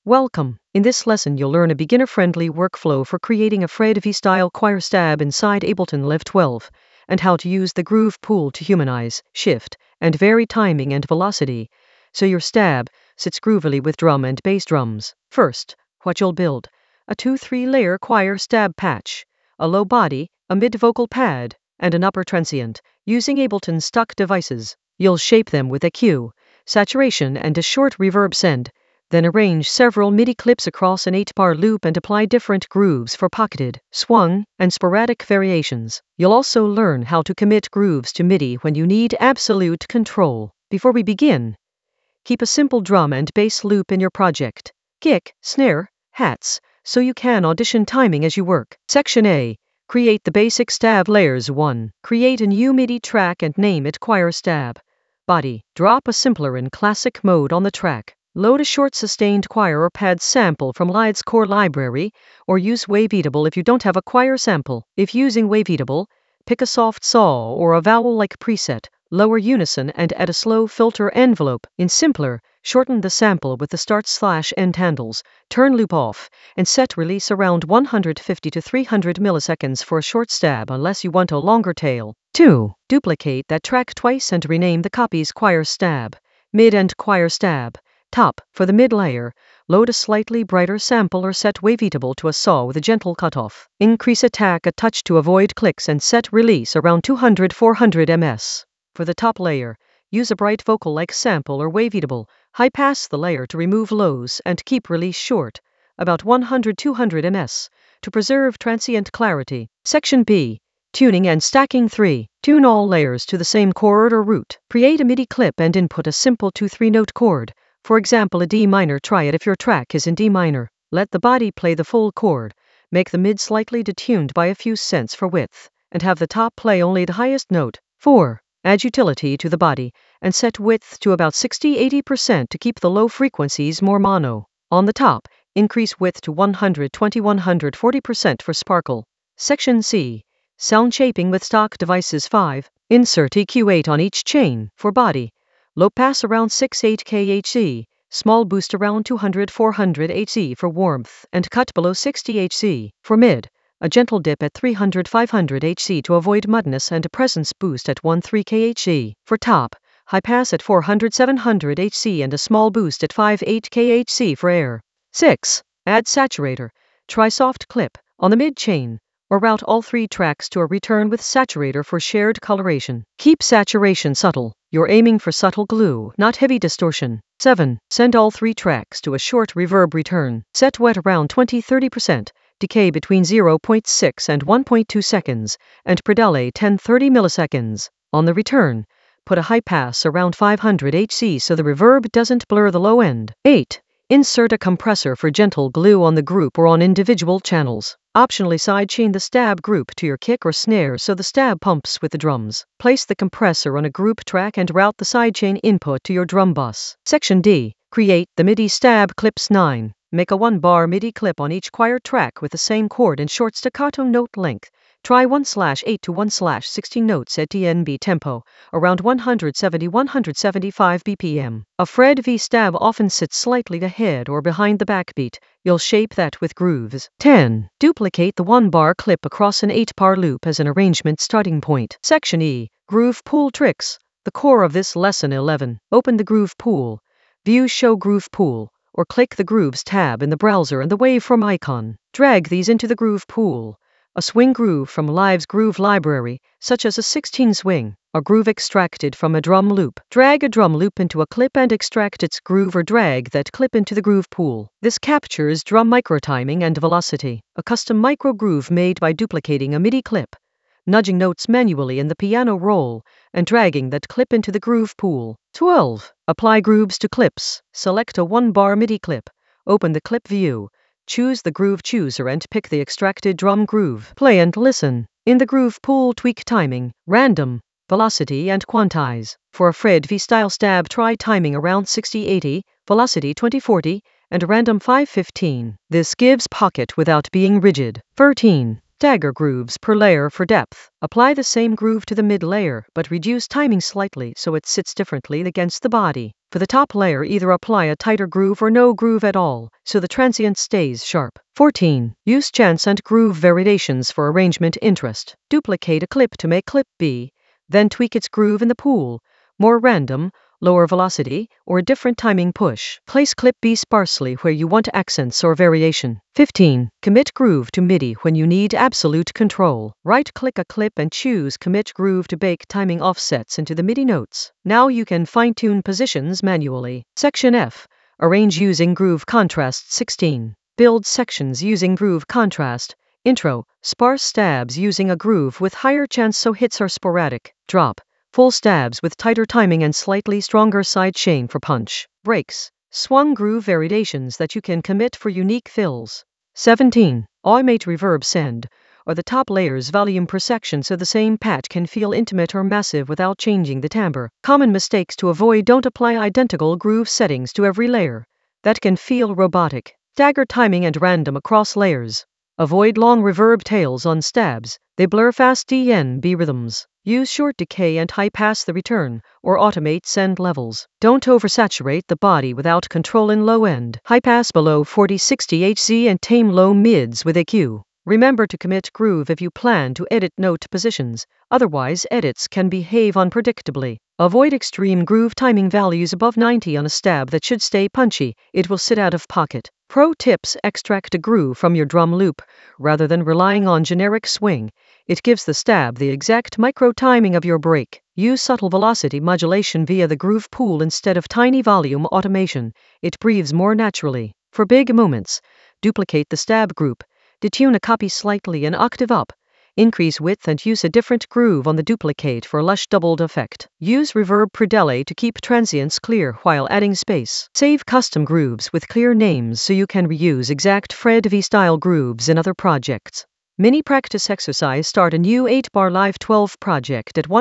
Welcome. In this lesson, you'll learn a beginner-friendly workflow for creating a Fred V-style choir stab inside Ableton Live 12, and how to use the groove pool to humanize, shift, and vary timing and velocity, so your stab sits groovily with drum and bass drums. First, what you'll build: a 2-3-layer choir stab patch, a low body, a mid-vocal pad, and an upper transient. Using Ableton stock devices, you'll shape them with EQ, saturation, and a short reverb send. Then arrange several MIDI clips across an 8-bar loop and apply different grooves for pocketed, swung, and sporadic variations. You'll also learn how to commit grooves to MIDI when you need absolute control. Before we begin, keep a simple drum and bass loop in your project. Kick, snare, hats, so you can audition timing as you work. Section A. Create the basic stab layers. 1. Create a new MIDI track and name it Choir Stab. Body. Drop a simpler in classic mode on the track. Load a short sustained choir or pad sample from Lide's core library, or use Waveatable if you don't have a choir sample. If using Waveatable, pick a soft saw or a vowel-like preset, lower unison and add a slow filter envelope. In simpler, shorten the sample with the start/end handles, turn loop off, and set release around 150 to 300 milliseconds for a short stab unless you want a longer tail. 2. Duplicate that track twice and rename the copies Choir Stab, Mid and Choir Stab. Top. For the mid layer, load a slightly brighter sample or set Waveatable to a saw with a gentle cutoff. Increase attack a touch to avoid clicks and set release around 200-400 ms. For the top layer, use a bright vocal-like sample or Waveatable. High-pass the layer to remove lows and keep release short, about 100-200 ms, to preserve transient clarity. Section B. Tuning and stacking. 3. Tune all layers to the same chord or root. Create a MIDI clip and input a simple 2-3 note chord. For example, a D minor. Try it if your track is in D minor. Let the body play the full chord. Make the mid slightly detuned by a few cents for width, and have the top play only the highest note. 4. Add utility to the body, and set width to about 60-80% to keep the low frequencies more mono. On the top, increase width to 120-140% for sparkle. Section C. Sound shaping with stock devices. 5. Insert EQ8 on each chain. For body, low pass around 6-8 kHz, small boost around 200-400 Hz for warmth, and cut below 60 Hz. For mid, a gentle dip at 300-500 Hz to avoid muddiness and a presence boost at 1-3 kHz. For top, high pass at 400-700 Hz and a small boost at 5-8 kHz for air. 6. Add saturator. Try soft clip on the mid chain, or route all 3 tracks to a return with saturator for shared coloration. Keep saturation subtle. You're aiming for subtle glue, not heavy distortion. 7. Send all 3 tracks to a short reverb return. Set wet around 20-30%, decay between 0.6 and 1.2 seconds, and predelay 10-30 milliseconds. On the return, put a high pass around 500 Hz so the reverb doesn't blur the low end. 8. Insert a compressor for gentle glue on the group or on individual channels. Optionally sidechain the stab group to your kick or snare so the stab pumps with the drums. Place the compressor on a group track and route the sidechain input to your drum bus. Section D. Create the MIDI stab clips. 9. Make a 1-bar MIDI clip on each choir track with the same chord and short staccato note length. Try 1/8 to 1/16 notes at DNB tempo, around 170-175 BPM. A Fred V stab often sits slightly ahead or behind the backbeat. You'll shape that with grooves. 10. Duplicate the 1-bar clip across an 8-bar loop as an arrangement starting point. Section E. Groove pool tricks. The core of this lesson. 11. Open the groove pool. View Show Groove Pool, or click the Grooves tab in the browser and the waveform icon. Drag these into the groove pool. A swing groove from Live's groove library, such as a 16 swing, a groove extracted from a drum loop. Drag a drum loop into a clip and extract its groove, or drag that clip into the groove pool. This captures drum microtiming and velocity. A custom micro groove made by duplicating a MIDI clip, nudging notes manually in the piano roll, and dragging that clip into the groove pool. 12. Apply grooves to clips. Select a 1-bar MIDI clip. Open the clip view. Choose the groove chooser and pick the extracted drum groove. Play and listen. In the groove pool, tweak timing, random, velocity, and quantize. For a Fred V style stab, try timing around 60-80, velocity 20-40, and random 5-15. This gives pocket without being rigid. 13. Stagger grooves per layer for depth. Apply the same groove to the mid layer, but reduce timing slightly so it sits differently against the body. For the top layer, either apply a tighter groove or no groove at all, so the transient stays sharp. 14. Use chance and groove variations for arrangement interest. Duplicate a clip to make clip B, then tweak its groove in the pool. More random, lower velocity, or different timing push. Place clip B sparsely where you want accents or variation. 15. Commit groove to MIDI when you need absolute control. Right-click a clip and choose Commit Groove to bake timing offsets into the MIDI notes. Now you can fine-tune positions manually. Section F. Arrange using groove contrast. 16. Build sections using groove contrast. Intro. Sparse stabs using a groove with higher chance so hits are sporadic. Drop. Full stabs with tighter timing and slightly stronger side chain for punch. Breaks. Swung groove variations that you can commit for unique fills. 17. Automate reverb send, or the top layer's volume per section so the same patch can feel intimate or massive without changing the timbre. Common mistakes to avoid: don't apply identical groove settings to every layer. That can feel robotic. Stagger timing and random across layers. Avoid long reverb tails on stabs, they blur fast DNB rhythms. Use short decay and high pass the return, or automate send levels. Don't oversaturate the body without control in low end. High pass below 40-60 Hz and tame low mids with EQ. Remember to commit groove if you plan to edit note positions, otherwise edits can behave unpredictably. Avoid extreme groove timing values above 90 on a stab that should stay punchy, it will sit out of pocket. Pro tips: extract a groove from your drum loop, rather than relying on generic swing. It gives the stab the exact micro timing of your break. Use subtle velocity modulation via the groove pool instead of tiny volume automation. It breathes more naturally. For big moments, duplicate the stab group. Detune a copy slightly an octave up. Increase width and use a different groove on the duplicate for lush doubled effect. Use reverb per delay to keep transients clear while adding space. Save custom grooves with clear names so you can reuse exact Fred V style grooves in other projects. Mini practice exercise: start a new 8-bar Live 12 project at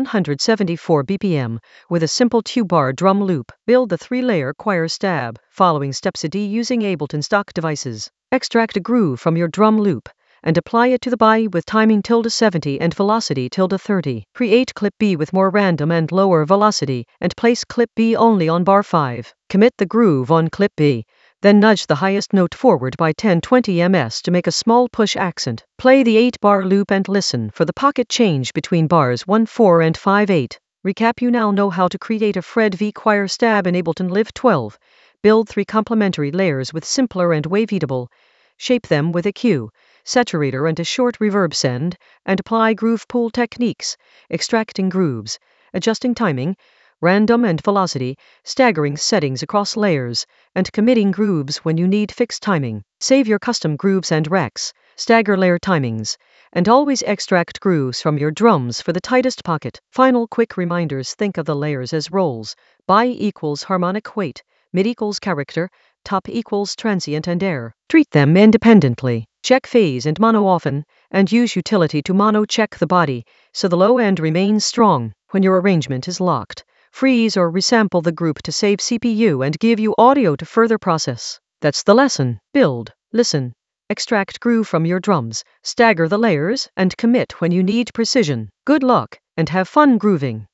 174 BPM with a simple 2-bar drum loop. Build the 3-layer choir stab, following steps A-D using Ableton stock devices. Extract a groove from your drum loop and apply it to the body with timing ~70 and velocity ~30. Create clip B with more random and lower velocity and place clip B only on bar 5. Commit the groove on clip B. Then nudge the highest note forward by 10-20 ms to make a small push accent. Play the 8-bar loop and listen for the pocket change between bars 1-4 and 5-8. Recap: you now know how to create a Fred V choir stab in Ableton Live 12. Build 3 complementary layers with simpler and waveable. Shape them with EQ, saturator and a short reverb send, and apply groove pool techniques, extracting grooves, adjusting timing, random and velocity, staggering settings across layers, and committing grooves when you need fixed timing. Save your custom grooves and recs, stagger layer timings, and always extract grooves from your drums for the tightest pocket. Final quick reminders: think of the layers as roles. Bi equals harmonic weight, mid equals character, top equals transient and air. Treat them independently. Check phase and mono often, and use utility to mono check the body, so the low end remains strong. When your arrangement is locked, freeze or resample the group to save CPU and give you audio to further process. That's the lesson. Build, listen, extract groove from your drums, stagger the layers, and commit when you need precision. Good luck, and have fun grooving.